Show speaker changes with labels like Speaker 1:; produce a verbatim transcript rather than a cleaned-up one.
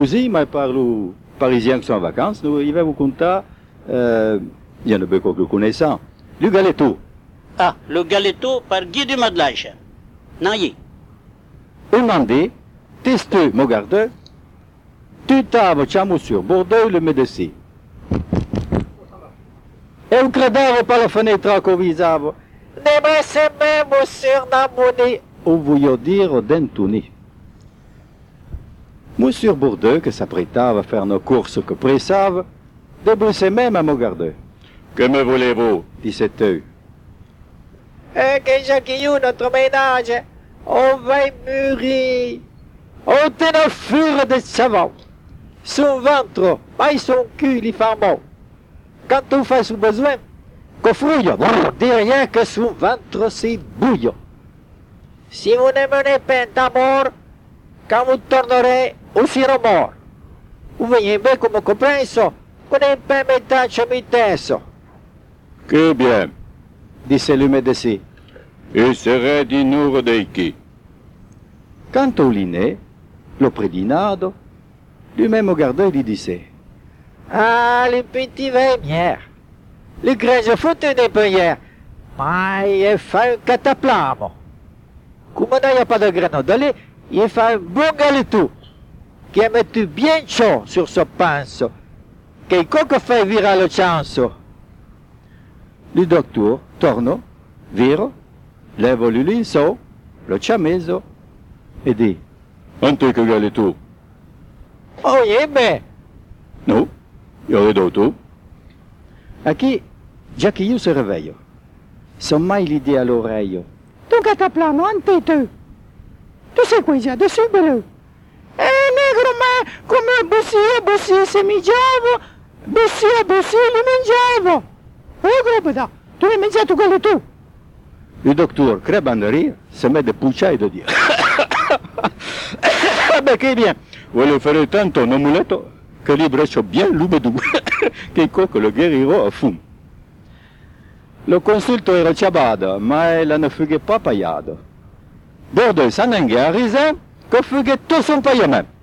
Speaker 1: Così, mais par les Parisiens qui sont en vacances, nous, il va vous conter, euh, il y en a beaucoup que vous connaissez, le galeto.
Speaker 2: Ah, le galeto par Guy de Madeleine. Naïe.
Speaker 1: Un mandé, testeux, mon garde, tu t'avais chamou sur Bordeaux le médecin. Et vous credavo par la fenêtre qu'on visava. Ne me se même sur Namoni. Ou voulez dire d'Anthony. Monsieur Bordeaux, que s'apprêtava à faire nos courses que pressave, déboussait même à mon garde. Que me voulez-vous, disait-il. Eh, que Jacquillou, notre ménage, on va mûrir. On te ne fure de savant. Son ventre, mais son cul, il fait bon. Quand on fait son besoin, qu'on fouille, dis rien que son ventre s'y bouille. Si vous ne menez pas d'amour, quand vous tournerez, vous serez mort. Vous voyez bien comme compresso, qu'on n'est pas métage mitesso. Que bien, disait le médecin. Et serait d'inur deiki. Quant au liné, le prédinado, lui-même regardait et lui disait. Ah, les petits vémières. Les grèges foutent des payères. Mais il fait un cataplamo. Comme il n'y a pas de grenadole, il fait un bon galeto. Qui a mis bien chaud sur ce pince. Qui coque fait virer le chance. Le docteur torna, vire, lève le linceau, le chameso, et dit. Ante que galeto. Oh, yeah, ben. Non. Il y aurait d'autres. À qui Jacquillou se réveille. Son mail lui dit à l'oreille.
Speaker 3: Tu cataplano, antete. Tu sais quoi, il y a dessus, beleu. Eh, negro, mais come bossia, bossia, se mangiavo, bossia, bossia, le mangiavo. Eh, gros, tu l'hai mangiato quello tu.
Speaker 1: Le docteur, crevant de rire, se met de poucha et de dire. Ah ben, che bien. Voglio fare tanto un omuletto che li breccio bien l'ubedu, che coque le guerriero a fum. Le consulto era ciabado, ma la ne fughe pas paiado. Bordeaux s'en a risé, que fughe tout son paiement.